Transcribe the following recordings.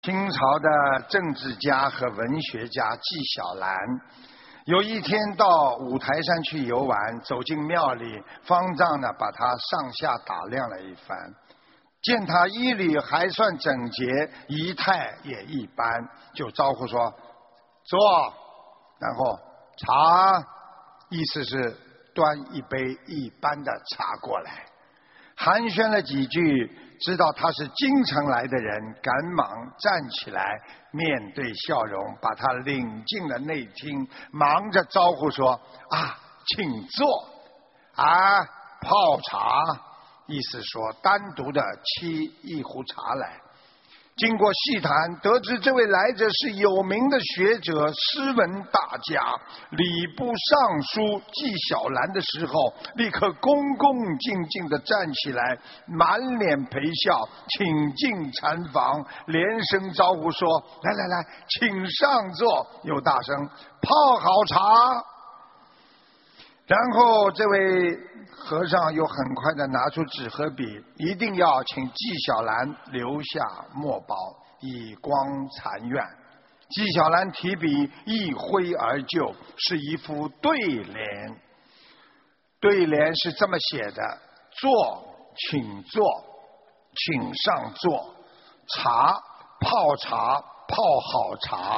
清朝的政治家和文学家纪晓岚，有一天到五台山去游玩，走进庙里，方丈呢把他上下打量了一番，见他衣履还算整洁，仪态也一般，就招呼说坐，然后茶，意思是端一杯一般的茶过来。寒暄了几句，知道他是京城来的人，赶忙站起来，面对笑容，把他领进了内厅，忙着招呼说：“啊，请坐，啊，泡茶。”意思说单独的沏一壶茶来。经过细谈，得知这位来者是有名的学者、诗文大家，礼部尚书纪晓岚的时候，立刻恭恭敬敬地站起来，满脸陪笑，请进禅房，连声招呼说：“来来来，请上座。”又大声泡好茶。然后这位和尚又很快地拿出纸和笔，一定要请纪晓岚留下墨宝，以光残愿。纪晓岚提笔一挥而就，是一副对联。对联是这么写的：坐，请坐，请上座；茶，泡茶，泡好茶。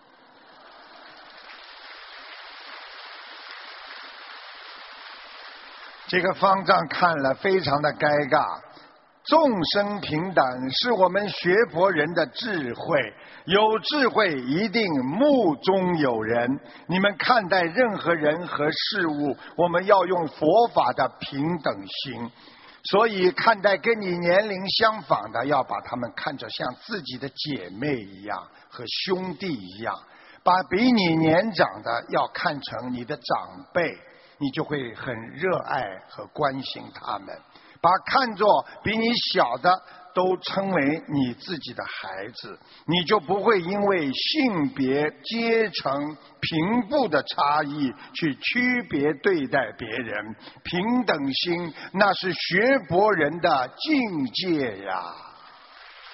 这个方丈看了非常的尴尬。众生平等是我们学佛人的智慧，有智慧一定目中有人。你们看待任何人和事物，我们要用佛法的平等心，所以看待跟你年龄相仿的，要把他们看着像自己的姐妹一样，和兄弟一样；把比你年长的要看成你的长辈，你就会很热爱和关心他们。把看作比你小的都称为你自己的孩子，你就不会因为性别、阶层、贫富的差异去区别对待别人。平等心，那是学佛人的境界呀。